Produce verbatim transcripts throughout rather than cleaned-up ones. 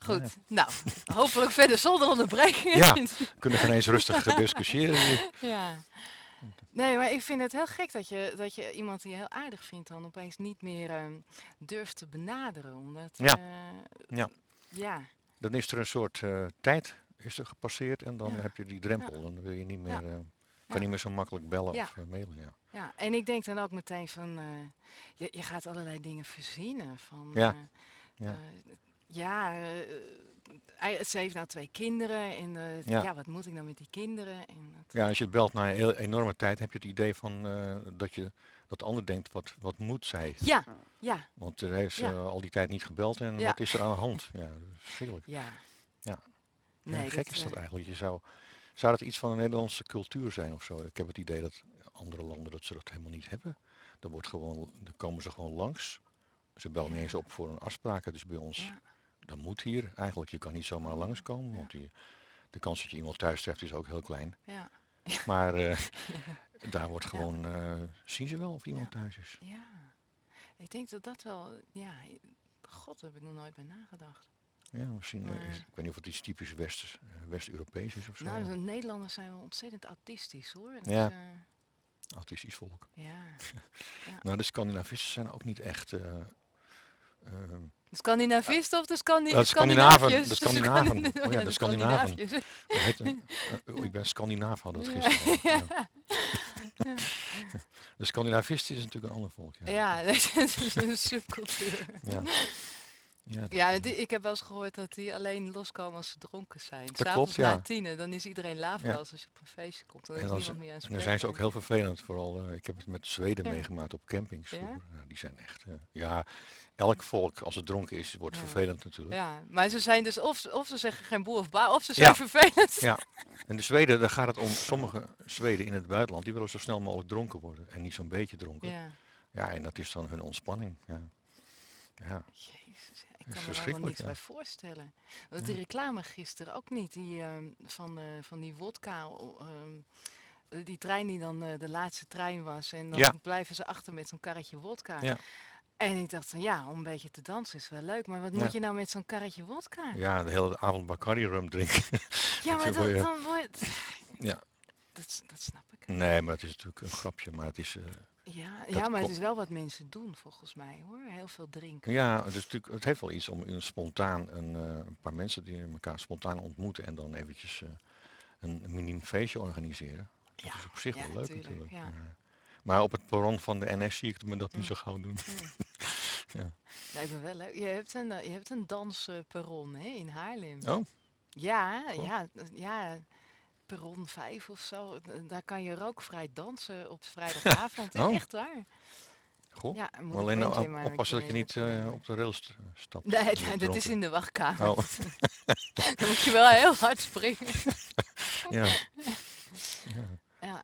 Nou ja. Goed, nou, hopelijk verder zonder onderbreking. Ja, we kunnen geen eens rustig eh, discussiëren hier. Ja. Nee, maar ik vind het heel gek dat je, dat je iemand die je heel aardig vindt dan opeens niet meer ehm, durft te benaderen. Omdat, Ja, eh, ja. ja, Dan is er een soort eh, tijd is er gepasseerd en dan ja, heb je die ja, drempel. Dan wil je niet ja, meer, eh, kan ja, niet meer zo makkelijk bellen ja, of eh, mailen. Ja, ja. En ik denk dan ook meteen van, eh, je, je gaat allerlei dingen verzinnen. Van, ja, eh, ja. eh, ja, eh, hij- ze heeft nou twee kinderen en eh, Ja. ja, wat moet ik nou met die kinderen? En dat, Ja, als je het belt na een heel enorme tijd, heb je het idee van eh, dat je dat de ander denkt, wat, wat moet zij? ja, ja, Want er heeft ze ja, al die tijd niet gebeld en ja, wat is er aan de hand? Ja, dat is verschrikkelijk. ja. Ja. Ja, Nee, gek dat, is eh, dat eigenlijk. Je zou, zou dat iets van een Nederlandse cultuur zijn of zo? Ik heb het idee dat andere landen dat ze dat helemaal niet hebben. Dan wordt gewoon, dan komen ze gewoon langs. Ze bellen niet eens ja, op voor een afspraak. Het is bij ons, ja, dat moet hier eigenlijk. Je kan niet zomaar langskomen, ja, want die, de kans dat je iemand thuis treft is ook heel klein. ja, Maar eh, daar wordt ja, gewoon, eh, zien ze wel of iemand ja, thuis is. ja. Ik denk dat dat wel, ja, god, daar heb ik nog nooit bij nagedacht. Ja, misschien, eh, is, Maar, ik weet niet of het iets typisch Westers, eh, West-Europees is of zo. nou, de Maar, Nederlanders zijn wel ontzettend autistisch hoor. Dus, ja, eh, autistisch volk. ja, ja. Nou, de Scandinavisten zijn ook niet echt. eh, ehm, De Scandinavisten of de Uh, Scandi Scandinaven, de Scandinaafjes? De Scandinaven. Scandi Oh ja, ja, de de Scandinaven. Scandinaafjes. Dat heet een, uh, oh, ik ben Scandinaaf, hadden we het Ja, gisteren over. Ja. ja, De Scandinavisten is natuurlijk een ander volk. Ja, ja, dat is een subcultuur. ja, ja dat, Ja, uh, die- ik heb wel eens gehoord dat die alleen loskomen als ze dronken zijn. dat klopt, S'avonds na ja. tienen, dan is iedereen ja. laafloos als je op een feestje komt. Dan En, is dan, z- niemand meer en dan zijn ze ook aanspreekbaar. heel vervelend. Vooral, uh, ik heb het met Zweden Ja, meegemaakt op campings ja, vroeger. Ja, die zijn echt. Uh, ja, elk volk als het dronken is, wordt ja. vervelend natuurlijk. Ja, maar ze zijn dus of, of ze zeggen geen boer of ba, of ze zijn Ja, vervelend. ja. En de Zweden, daar gaat het om. Sommige Zweden in het buitenland, die willen zo snel mogelijk dronken worden. En niet zo'n beetje dronken. Ja, Ja, en dat is dan hun ontspanning. Ja, ja. jezus, ja, ik Dat is kan me daar wel verschrikkelijk, niets bij ja. voorstellen. Want die Ja. reclame gisteren ook niet, die ehm, van, eh, van die wodka, o- ehm, eh, die trein die dan eh, de laatste trein was en Ja, dan blijven ze achter met zo'n karretje wodka. ja, En ik dacht van ja, om een beetje te dansen is wel leuk, maar wat moet ja. je nou met zo'n karretje wodka? Ja, de hele avond Bacardi rum drinken. Ja, maar Dat word dat, je, dan wordt... ja. Dat, dat snap ik. Nee, maar het is natuurlijk een grapje, maar het is, eh, Ja, ja, dat maar het ko- is wel wat mensen doen volgens mij hoor. Heel veel drinken. ja, het is natuurlijk, het heeft wel iets om een spontaan een, eh, een paar mensen die elkaar spontaan ontmoeten en dan eventjes eh, een, een miniem feestje organiseren. Dat Ja, is op zich ja, wel leuk tuurlijk. natuurlijk. Ja. Maar, maar op het perron van de N S zie ik me dat niet Mm, zo gauw doen. mm. Ja. Lijkt me wel leuk. Je hebt een, eh, je hebt een dansperron hè, in Haarlem. Oh, Ja, goh. ja, eh, ja, perron vijf of zo. Eh, Daar kan je rookvrij dansen op vrijdagavond. Oh, Echt waar. goh. Ja, dan moet Maar ik alleen nou Benji op- maar een oppassen dat keer je even niet eh, opnemen. op de rails st- stapt Nee, als je nee, bent dat is dronken. in de wachtkamer. Oh, Dan moet je wel heel hard springen. ja. Ja. Ja,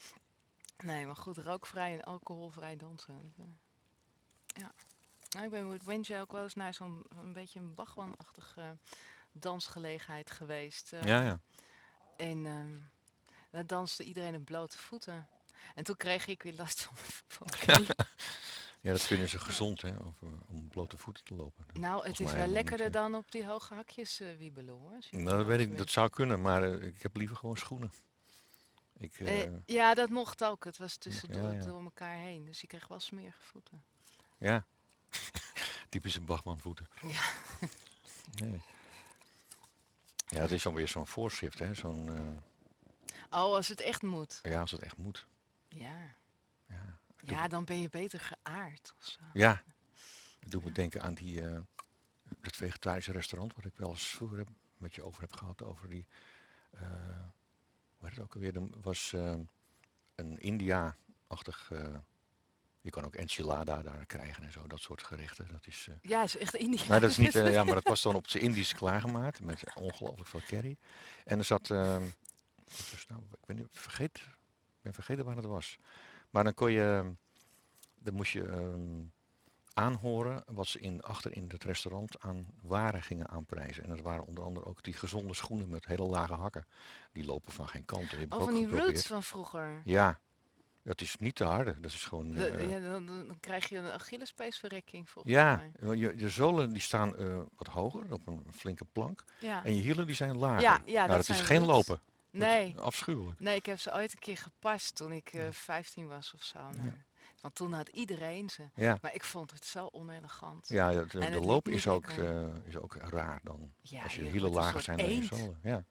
nee, maar goed, rookvrij en alcoholvrij dansen. dat, eh, Ja. Nou, ik ben met Benji ook wel eens naar zo'n een beetje een bagwanachtige dansgelegenheid geweest. eh, Ja, ja. en ehm daar danste iedereen op blote voeten. En toen kreeg ik weer last van mijn van mijn knie. Ja, dat vinden ze Ja. gezond, hè, om, om blote voeten te lopen. Nou, het Volgens is mij wel helemaal niet. lekkerder Hè. dan op die hoge hakjes eh, wiebelen hoor, als je op Nou, dat weet blote ik, dat bent. zou kunnen, maar eh, ik heb liever gewoon schoenen. Ik, Eh, eh, ja, dat mocht ook. Het was ja, tussendoor ja, door elkaar heen. Dus je kreeg wel smerige voeten. ja, typische Bachmanvoeten. Ja. Nee. Ja, het is dan weer zo'n voorschrift, hè, zo'n, Oh, als het echt moet. eh, ja, als het echt moet. Ja. Ja, het doet, Ja, dan ben je beter geaard of zo. ja, het doet me Ja. denken aan die, eh, het vegetarische restaurant, wat ik wel eens vroeger heb, met je over heb gehad, over die, eh, hoe heet het ook alweer, er was eh, een India-achtig. eh, Je kan ook enchilada daar krijgen en zo, dat soort gerechten. Dat is, eh, Ja, is echt maar dat Indiaans. is niet, eh, ja, maar dat was dan op zijn Indisch klaargemaakt met ongelooflijk veel curry. En er zat, ehm, wat was nou, ik ben, niet- vergeet, ik ben vergeten waar het was. Maar dan kon je, dan moest je ehm, aanhoren wat ze in, achter in het restaurant aan waren gingen aanprijzen. En dat waren onder andere ook die gezonde schoenen met hele lage hakken. Die lopen van geen kant. Die heb ik Oh, ook van die roots geprobeerd. van vroeger. Ja, Dat is niet te harde. Dat is gewoon... De- eh, ja, dan, dan dan krijg je een Achillespeesverrekking volgens ja, mij. want je, je zolen die staan eh, wat hoger op een flinke plank. Ja, En je hielen die zijn ja, lager. ja, Nou, dat dat is zijn geen roots. lopen. Dat is Nee, afschuwelijk. nee, ik heb ze ooit een keer gepast toen ik eh Ja. vijftien was of zo. Ja. Nou, want toen had iedereen ze. Ja. Maar ik vond het zo onelegant. Ja, de, de En de het liep loop niet is ook, lekker. eh, is ook raar dan. Ja, Als je je hielen wordt een lager soort zijn dan je eend. zolen. Ja.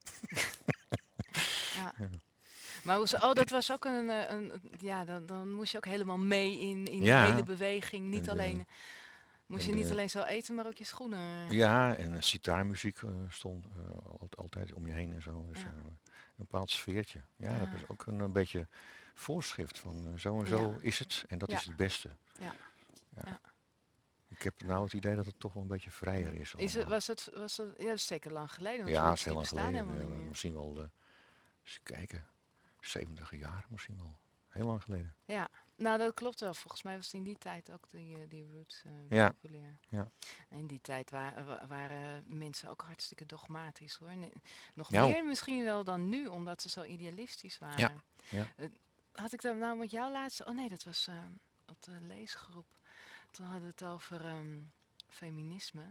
Ja. Ja. Maar hoe ze, oh, dat was ook een, eh, een, een- ja, dan, dan moest je ook helemaal mee in, in die hele Ja, beweging. en Niet de, alleen, moest en je niet de, alleen zo eten, maar ook je schoenen. ja, en de sitaarmuziek eh, stond eh, al- altijd om je heen en zo. Dus, Ja, eh, een bepaald sfeertje. Ja, dat ja, is ook een, een beetje voorschrift van eh, zo en ja, zo is het en dat ja, is het beste. ja, Ja. ja. Ik heb nou het idee dat het toch wel een beetje vrijer is Is het, allemaal. was het, was het, ja, dat is zeker lang geleden, want Ja, dat is zoiets heel die lang bestaan geleden. helemaal niet eh, meer. misschien wel, eh, eens kijken, zeventig jaar misschien wel. Heel lang geleden. Ja, nou dat klopt wel. Volgens mij was in die tijd ook die, eh, die roots eh, Ja, populair. ja. In die tijd wa- wa- waren mensen ook hartstikke dogmatisch hoor. Ne- Nog Nou, meer misschien wel dan nu, omdat ze zo idealistisch ja, waren. ja. Eh, Had ik dat nou met jou laatst? Oh nee, dat was eh, op de leesgroep. Toen hadden we het over ehm, feminisme.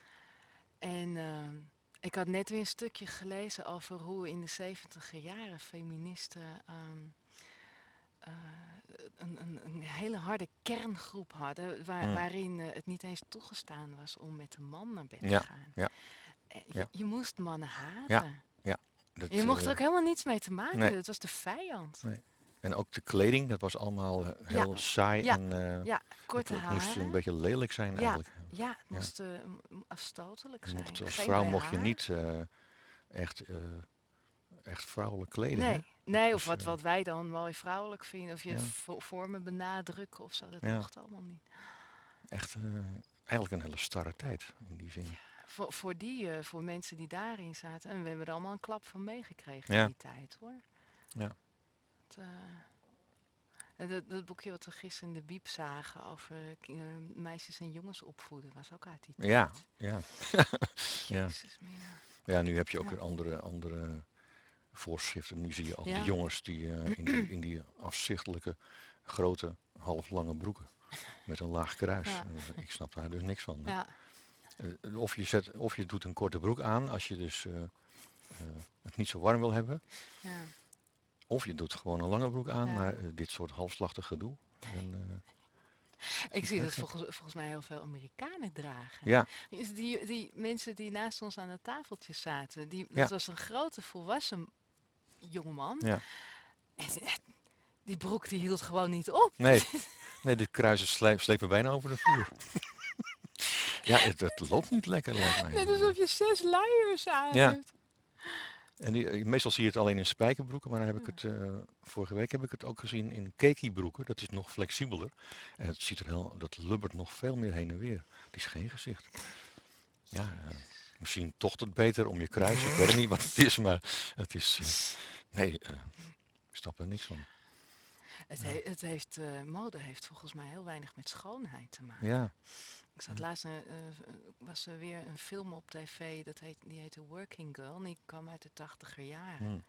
En ehm, ik had net weer een stukje gelezen over hoe in de zeventiger jaren feministen ehm, eh, een, een, een hele harde kerngroep hadden, waar, Mm, waarin eh, het niet eens toegestaan was om met een man naar bed te ja, gaan. ja, Eh, Je, ja, je moest mannen ja, haten. ja. Je Dat, mocht er eh, ook helemaal niets mee te maken nee, hebben. Het was de vijand. nee. En ook de kleding, dat was allemaal eh, Ja, heel saai ja, en eh, ja. het, Korte het moest een haren. beetje lelijk zijn Ja, eigenlijk. ja, het Ja. moest eh, m- afstotelijk Je mocht, zijn. als Geen vrouw mocht je B H. niet eh, echt, eh, echt vrouwelijk kleden, hè? Nee, Dat nee, of was, wat, eh, wat wij dan mooi vrouwelijk vinden. Of je ja, vo- vormen benadrukken of zo. Dat ja, mocht allemaal niet. echt eh, eigenlijk een hele starre tijd in die zin. Voor, voor die, eh, voor mensen die daarin zaten. En we hebben er allemaal een klap van meegekregen in Ja, die tijd hoor. ja, Het, eh, en dat, dat boekje wat we gisteren in de biep zagen over eh, meisjes en jongens opvoeden, was ook uit die ja, tijd. ja, ja. Jezus mina. Ja, nu heb je ook Ja. weer andere, andere voorschriften. Nu zie je al die Ja. jongens die, eh, in die in die afzichtelijke, grote, halflange broeken met een laag kruis. Ja. Eh, Ik snap daar dus niks van. Ja. Eh, Of je, zet, of je doet een korte broek aan als je dus eh, eh, het niet zo warm wil hebben. Ja. Of je doet gewoon een lange broek aan, Ja. maar eh, dit soort halfslachtig gedoe. En, eh, Ik zie heel dat gek. volgens, volgens mij heel veel Amerikanen dragen. Ja, Is Die, die mensen die naast ons aan het tafeltje zaten, die, dat ja, was een grote volwassen jongeman. ja. En eh, die broek die hield gewoon niet op. Nee, nee, dit kruisen sleep, slepen bijna over de vloer. Ja, het, het loopt niet lekker, lijkt mij. Net alsof je zes luiers aan Ja, hebt. en die, eh, meestal zie je het alleen in spijkerbroeken, maar dan heb ik het, eh, vorige week heb ik het ook gezien in kekiebroeken. Dat is nog flexibeler. En het ziet er heel, dat lubbert nog veel meer heen en weer. Het is geen gezicht. Ja, eh, misschien tocht het beter om je kruis. Ik weet niet wat het is, maar het is, eh, nee, eh, ik snap er niks van. Het, Ja, he- het heeft, eh, mode heeft volgens mij heel weinig met schoonheid te maken. ja, Ik zat laatst, eh, eh, was er weer een film op tv, dat heet, die heette Working Girl. En die kwam uit de tachtiger jaren. hm,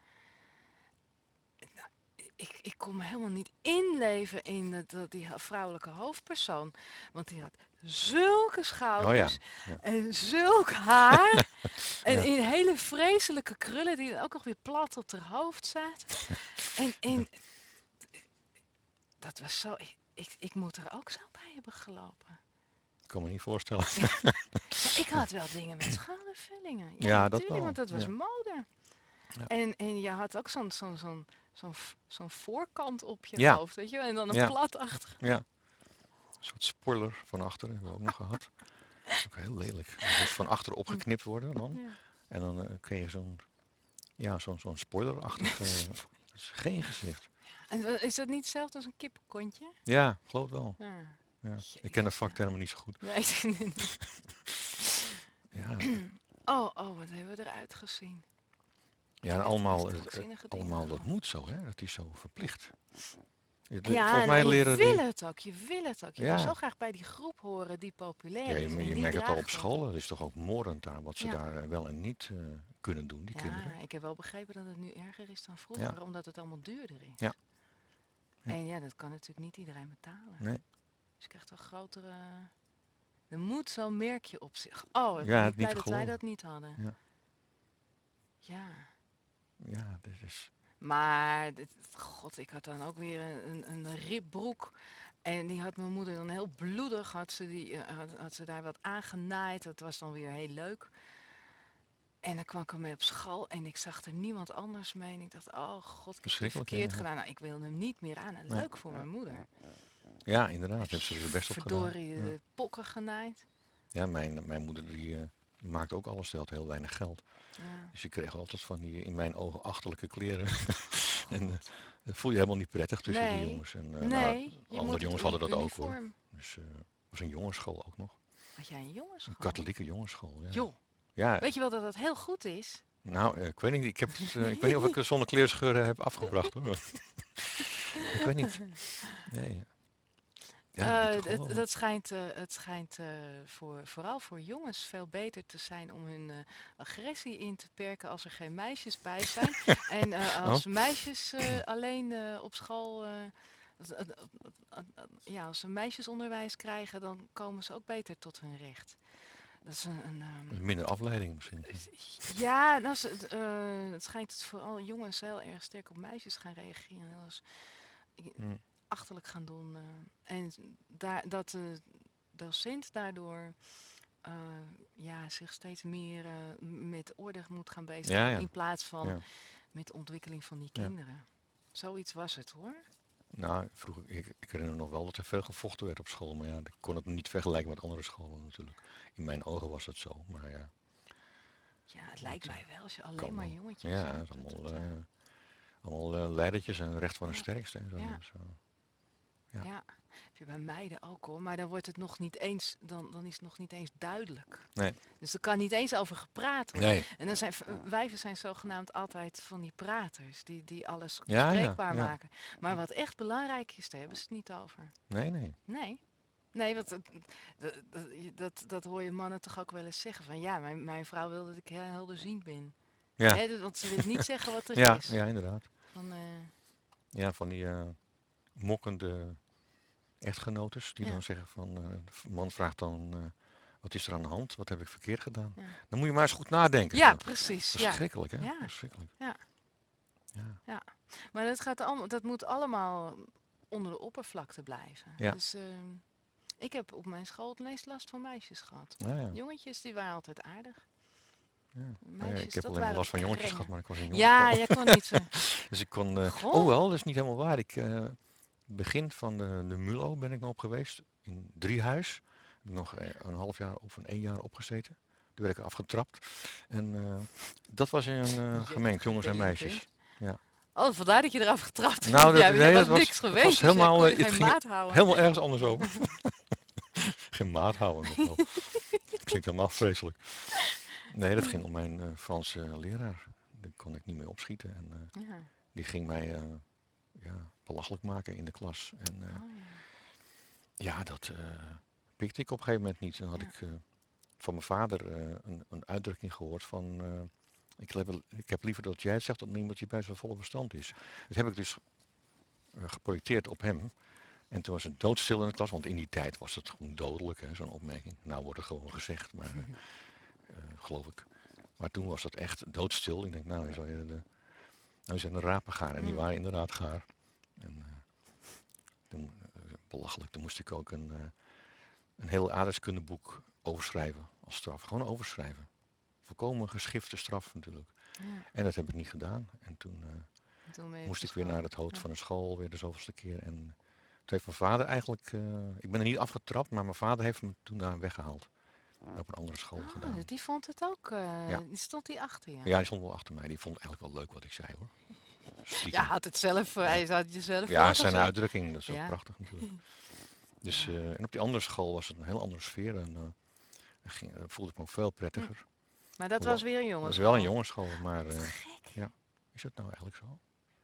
Nou, ik, ik kon me helemaal niet inleven in dat, dat die ha- vrouwelijke hoofdpersoon. Want die had zulke oh ja, schouders ja, en zulk haar. En ja, in hele vreselijke krullen die dan ook nog weer plat op haar hoofd zaten. En, en dat was zo... Ik, ik, ik moet er ook zo bij hebben gelopen. ik kan me niet voorstellen. Ja, ik had wel dingen met schoudervullingen. Ja, Ja, dat natuurlijk, wel. want dat was Ja, mode. ja, En, en je had ook zo'n zo'n zo'n zo'n v- zo'n voorkant op je ja, hoofd, weet je wel. En dan een ja, plat achter. ja. Een soort spoiler van achter hebben we ook nog gehad. Dat is ook heel lelijk. Dat moet van achter opgeknipt worden dan. Ja. En dan eh, kun je zo'n, ja, zo'n zo'n spoilerachtig, eh, dat is geen gezicht. En wa- is dat niet hetzelfde als een kippenkontje? Ja, geloof wel. Ja. Ja. Ik ken de Jeetje. vaktermen niet zo goed. Nee, ik denk het niet. Ja, Oh, oh, wat hebben we eruit gezien. ja en Echt allemaal, meest eh, eh, krankzinnige dingen allemaal dat gehad. moet zo, hè? Dat is zo verplicht. Je le- Ja, Volgens en, mij en je leren wil die, het ook, je wil het ook. Je wil zo ja, graag bij die groep horen die populair ja je, is. me- En je die merkt het al op draagt dat. school. Het is toch ook morend daar wat ze Ja. daar eh, wel en niet eh, kunnen doen, die kinderen. Ja, ik heb wel begrepen dat het nu erger is dan Ja, vroeger, omdat het allemaal duurder is. ja, Ja. En ja, dat kan natuurlijk niet iedereen betalen. Nee. Dus je krijgt een grotere... Er moet zo'n merkje op zich. Oh, ik Ja, ben het niet blij niet te dat wij geloven. dat niet hadden. Ja. Ja. Ja, dit is... Maar, dit, god, ik had dan ook weer een, een, een ribbroek. En die had mijn moeder dan heel bloedig, had ze, die, eh, had, had ze daar wat aangenaaid. Dat was dan weer heel leuk. En dan kwam ik ermee op school en ik zag er niemand anders mee. En ik dacht, oh god, ik heb het Verschrikkelijk, ja. verkeerd Ja, gedaan. Nou, ik wilde hem niet meer aan. En nee. leuk voor mijn moeder. Ja, inderdaad. Heeft ze er best op gedaan. Verdorie, Ja, de pokken genaaid. ja mijn, mijn moeder die, uh, maakte ook alles. Ze had heel weinig geld. Ja. Dus je kreeg altijd van die, in mijn ogen, achterlijke kleren. en uh, dat voel je helemaal niet prettig tussen Nee. die jongens. En, uh, Nee, nou, je andere moet jongens het hadden dat ook hoor. uniform. Dus het uh, was een jongensschool ook nog. Had jij een jongensschool? Een katholieke jongensschool, ja. Joh, Ja, weet je wel dat dat heel goed is? nou, uh, ik weet niet. Ik, heb het, uh, ik weet niet of ik het zonder kleerscheuren heb afgebracht hoor. Ik weet niet. Nee. Ja, Uh, niet te het, geloven. dat schijnt, uh, het schijnt uh, voor, vooral voor jongens veel beter te zijn om hun uh, agressie in te perken als er geen meisjes bij zijn. En uh, als Oh, meisjes uh, alleen uh, op school, uh, ja, als ze meisjesonderwijs krijgen, dan komen ze ook beter tot hun recht. Dat is een, een um, minder afleiding misschien. ja, nou, uh, het schijnt dat vooral jongens heel erg sterk op meisjes gaan reageren. Als, Hmm. achterlijk gaan doen. Uh, en daar, dat de docent daardoor uh, ja, zich steeds meer uh, met orde moet gaan bezighouden. Ja, ja. In plaats van Ja. met de ontwikkeling van die Ja. kinderen. Zoiets was het hoor. Nou, vroeger, ik, ik herinner me nog wel dat er veel gevochten werd op school. Maar ja, ik kon het niet vergelijken met andere scholen natuurlijk. In mijn ogen was het zo, maar ja. Ja, het lijkt mij wel als je alleen kan maar wel. jongetjes Ja, hebt. het is allemaal, dat, uh, uh, allemaal uh, leidertjes en recht van de ja. sterkste en zo. Ja. Dus, uh, ja. Ja, heb je bij meiden ook hoor, maar dan wordt het nog niet eens, dan, dan is het nog niet eens duidelijk. Nee. Dus er kan niet eens over gepraat worden. Nee. En dan zijn wijven zijn zogenaamd altijd van die praters, die, die alles Ja, bespreekbaar ja, ja. maken. Maar wat echt belangrijk is, daar hebben ze het niet over. Nee, nee. Nee. Nee, want dat, dat, dat, dat hoor je mannen toch ook wel eens zeggen. Van ja, mijn, mijn vrouw wil dat ik heel helderziend ben. Ja. Hè, want ze wil niet zeggen wat er Ja, is. ja, inderdaad. Van, uh, Ja, van die uh, mokkende echtgenotes die Ja. dan zeggen van, uh, de man vraagt dan, uh, wat is er aan de hand? Wat heb ik verkeerd gedaan? ja. Dan moet je maar eens goed nadenken. Ja, Zo. precies. Ja. Verschrikkelijk, hè? Ja. Verschrikkelijk. Ja. Ja. Ja. Maar dat, gaat allemaal, dat moet allemaal onder de oppervlakte blijven. Ja. Dus uh, ik heb op mijn school het meest last van meisjes gehad. Ja, ja. Jongetjes, die waren altijd aardig. Ja. Meisjes, Ja, ik heb dat alleen maar waren last van jongetjes krengen. gehad, maar ik was een jongen. Ja, jij kon niet zo. Dus ik kon... Uh, Goh. oh wel, dat is niet helemaal waar. Ik, uh, begin van de, de MULO ben ik nog op geweest. In Driehuis. Heb ik nog een half jaar of een één jaar opgezeten. Toen werd ik afgetrapt. En uh, dat was in uh, gemengd, jongens en meisjes. Ja. Oh, vandaar dat je eraf getrapt Nou, dat, ja, nee, dat dat was was, niks dat geweest. was helemaal, dus uh, je het geen ging maat houden. helemaal ergens anders over. Geen maat houden nog wel. Klinkt helemaal vreselijk. Nee, dat ging om mijn uh, Franse leraar. Daar kon ik niet mee opschieten. En uh, Ja. die ging mij uh, ja, belachelijk maken in de klas. En uh, Oh, ja. ja, dat uh, pikte ik op een gegeven moment niet. Dan had Ja. ik uh, van mijn vader uh, een, een uitdrukking gehoord van... Uh, ik, heb, ik heb liever dat jij het zegt dan iemand die bij zijn volle verstand is. Dat heb ik dus uh, geprojecteerd op hem. En toen was het doodstil in de klas, want in die tijd was het gewoon dodelijk, hè, zo'n opmerking. Nou wordt het gewoon gezegd, maar uh, uh, geloof ik. Maar toen was het echt doodstil. Ik denk, nou, nu, zal je de, nou zijn de rapen gaar. En die waren inderdaad gaar. En uh, toen, uh, belachelijk, toen moest ik ook een, uh, een heel aardrijkskundeboek overschrijven als straf. Gewoon overschrijven. Volkomen geschifte straf natuurlijk. Ja. En dat heb ik niet gedaan. En toen, uh, En toen moest ik weer naar het hoofd ja. van de school, weer de zoveelste keer. En toen heeft mijn vader eigenlijk, uh, ik ben er niet afgetrapt, maar mijn vader heeft me toen daar weggehaald. Op een andere school oh, gedaan. die vond het ook, uh, Ja. die stond die achter je. Ja, die stond wel achter mij. Die vond eigenlijk wel leuk wat ik zei hoor. Stiekem. Ja, had het zelf, uh, hij had het zelf Ja, voor zijn gezegd. uitdrukking, dat is ook Ja. prachtig natuurlijk. Dus, uh, en op die andere school was het een heel andere sfeer en uh, ging, uh, voelde ik me veel prettiger. Maar dat Hoewel, was weer een Het jongens. was wel een jongensschool, maar uh, Gek. ja, is dat nou eigenlijk zo?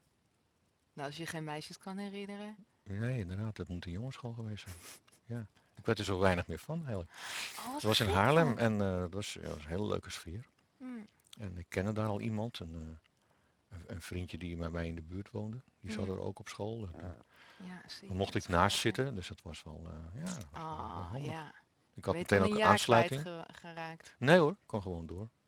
Nou, als je geen meisjes kan herinneren. Nee, inderdaad, dat moet een jongensschool geweest zijn. Ja, ik weet er zo weinig meer van eigenlijk. Oh, wat Het was in gek Haarlem dan. en uh, dat was, ja, was een hele leuke sfeer. Mm. En ik kende daar al iemand en uh, een, een vriendje die bij mij in de buurt woonde. Die zat Ja, er ook op school. Dus dan ja, zie dan je, mocht dat ik is naast grappig. zitten, dus dat was wel, eh, ja, dat was wel, wel Ah, handig. ja. Ik Ben had je meteen toen ook een een jaar aansluiting. kwijtgeraakt? Nee hoor, ik kon gewoon door.